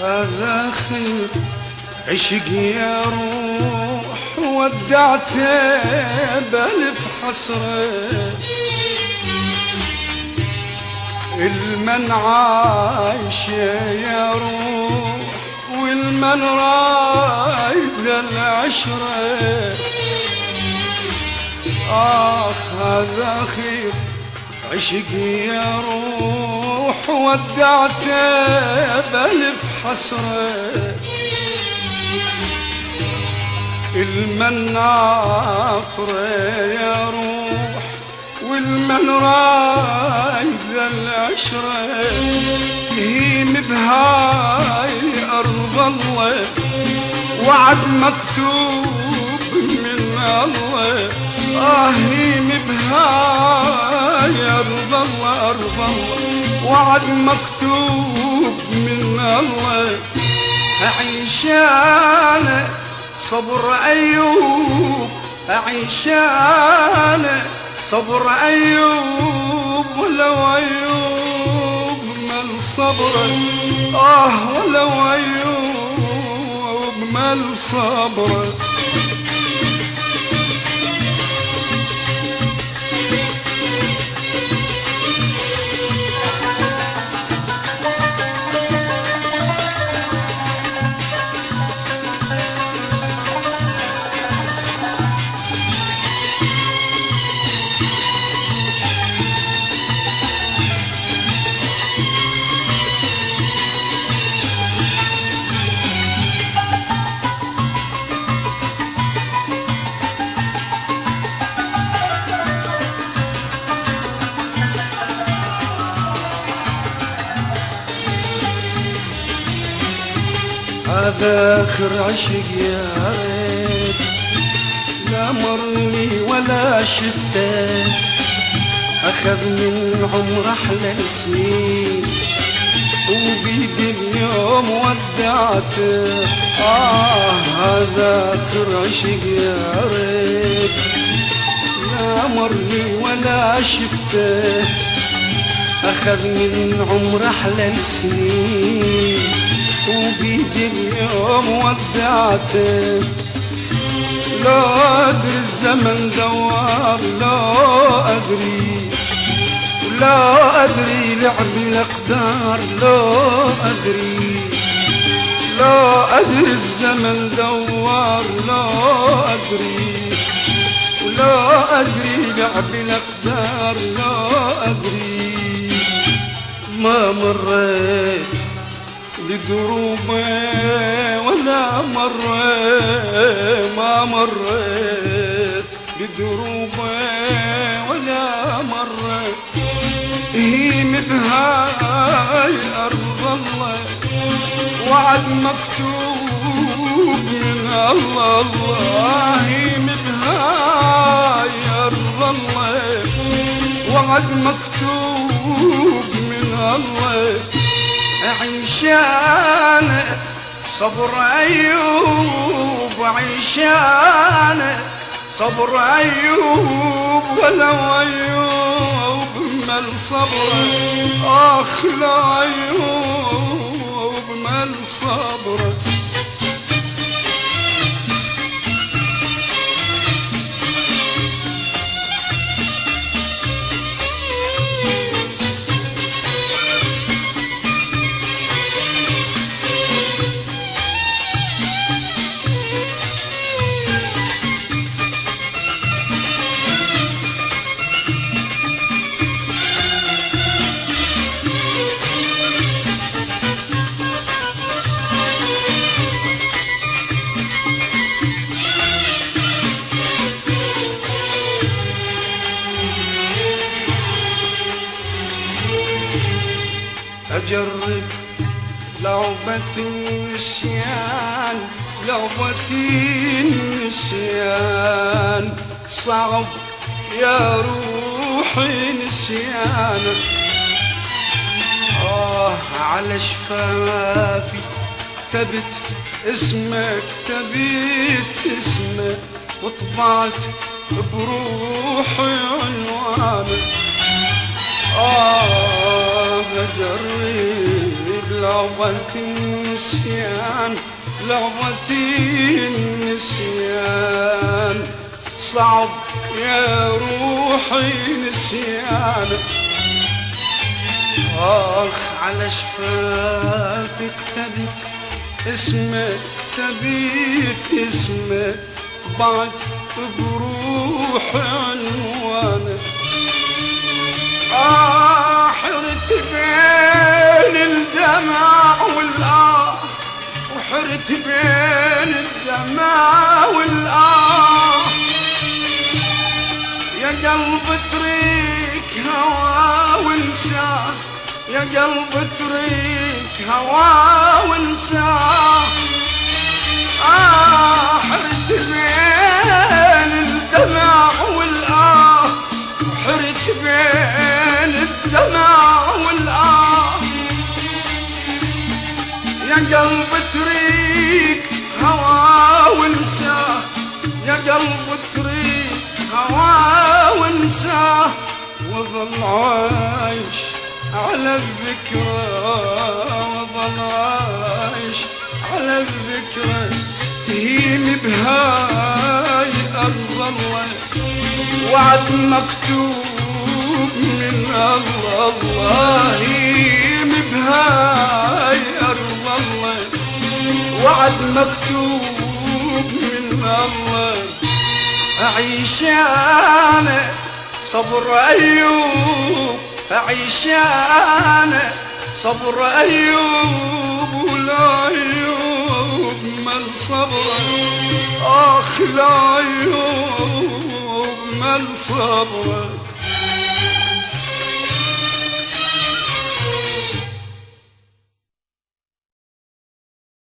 هذا خير عشق يا روح ودعته بألف حسرة. المن عايش يا روح والمن رايد العشرة. هذا خير عشق يا روح ودعته بألف حسرة. المن ناطره يا روح والمن رايد العشرة. هيم بهاي أرض الله وعد مكتوب من الله. هيم بهاي أرض الله أرض الله وعد مكتوب من الله. أعيش أنا صبر أيوب أعيش أنا صبر أيوب ولو أيوب مال صبر. ولو أيوب مال صبر. هذا آخر عشق يا ريت لا مرني ولا شفته. أخذ من عمر أحلى سنين وبيدي اليوم ودعته. هذا آخر عشق يا ريت لا مرني ولا شفته. أخذ من عمر أحلى سنين وبيدي اليوم ودعته. لو أدري الزمن دوار لو أدري لا أدري لعب الأقدار لو أدري الزمن دوار لو أدري لعب الأقدار لو أدري. ما مريت بدروبه ولا ما مريت بدروبه ولا مريت. هيم بهاي أرض الله وعد مكتوب من الله. هيم بهاي أرض الله وعد مكتوب من الله. أعيش أنا صبر أيوب أعيش أنا صبر أيوب ولو أيوب مال صبر. لا أيوب مال صبر. أجرب لعبة النسيان لعبة النسيان. صعب يا روحي نسيانك. على شفافي كتبت اسمك كتبت اسمك وطبعت بروحي عنوانك. أجرب لعبة النسيان، لعبة النسيان. صعب يا روحي نسيانك، آخ على شفافك ثبت اسمك، ثبت اسمك بعد بروح عنوانك. حرت بين الدمع والآه، وحرت بين الدمع والآه. يا قلب اترك هوا وانساه، يا قلب اترك هوا وانساه. حرت بين الدمع والآه، وحرت بين الدمع والآه. يا قلب اترك هوا وانساه، يا قلب اترك هوا وانساه. وظل عايش على الذكرى، وظل عايش على الذكرى. تهيم بهاي أرض الله، وعد مكتوب من الله. الله يهيم بهاي أرض الله، وعد مكتوب من الله. أعيش أنا صبر أيوب، أعيش أنا صبر أيوب، ولا أيوب من صبر. آخ لا أيوب من صبر.